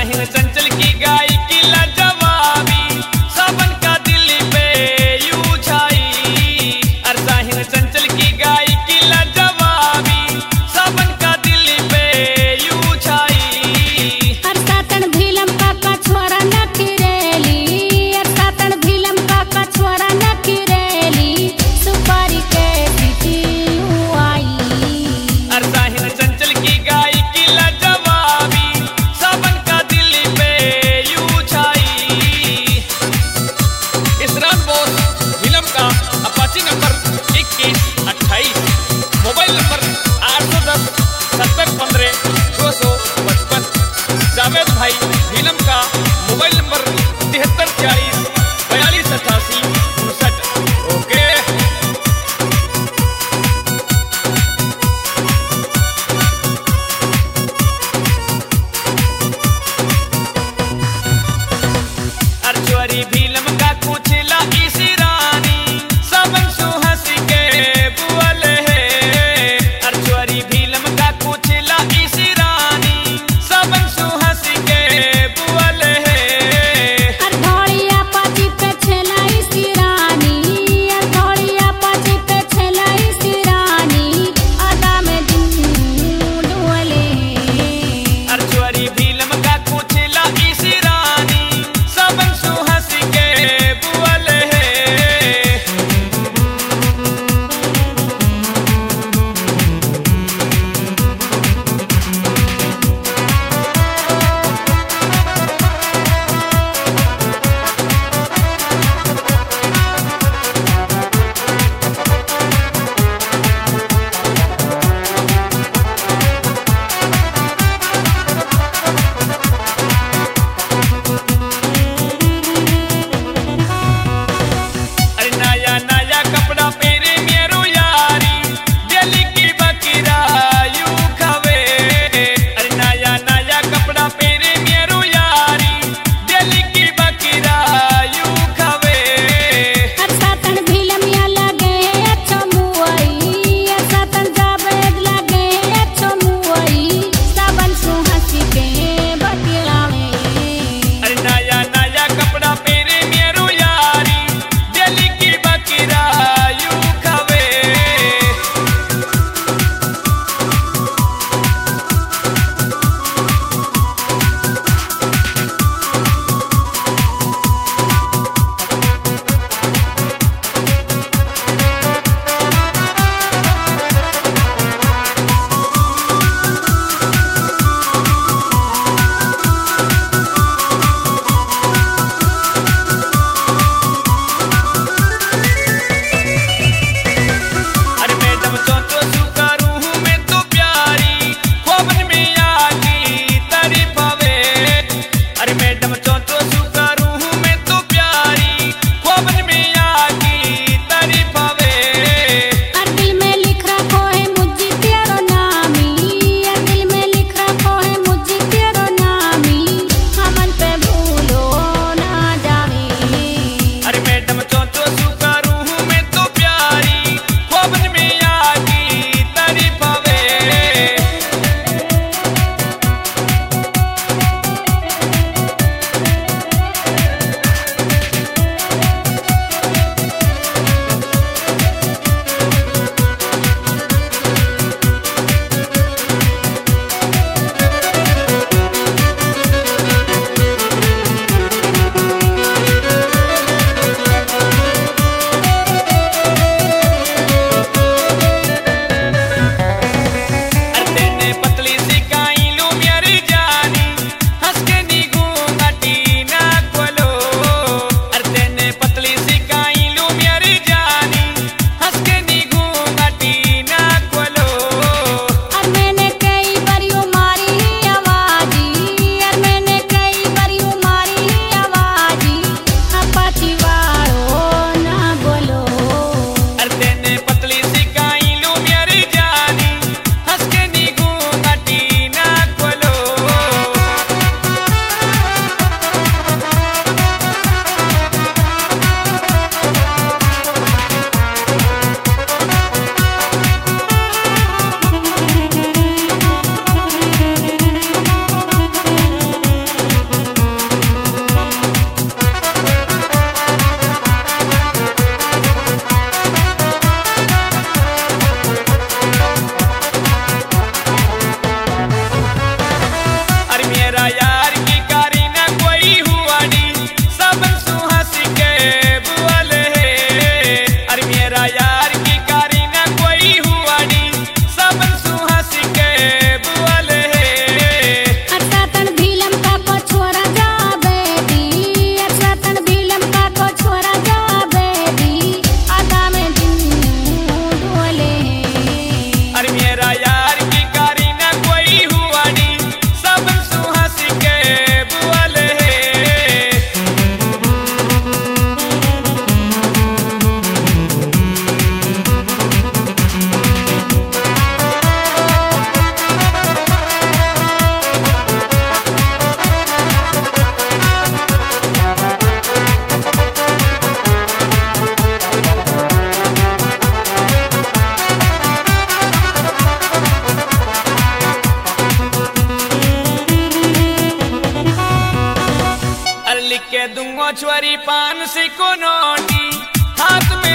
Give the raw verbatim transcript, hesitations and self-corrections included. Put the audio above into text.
अरसाहिन चंचल की गाय की लाजवाबी सावन का दिल पे यूं छाई। अरसाहिन चंचल की गाय की लाजवाबी सावन का दिल पे यूं छाई। अरसातन भीलम का कछुआरा नखरेली, अरसातन भीलम का कछुआरा नखरेली, सुपारी के पीछे यूं आई। अरसाहिन चंचल की गाय की लाजवाबी सावन का दिल पे यूं छाई। इसरान बोस फिल्म का अपाची नंबर इक्कीस अट्ठाईस, मोबाइल नंबर आठ सौ दस सत्तर पंद्रह दो सौ पचपन। जावेद भाई फिल्म का मोबाइल नंबर तिहत्तर चालीस बयालीस अठासी उनसठ। ओके अर्चवरी भीलम का कुचला इसी रानी सावन सुहस के बुअल है। अर्चवरी भीलम का कुचला इसी रानी सावन सुहस के बुअल है। मछुआरी पान से को नोटी हाथ में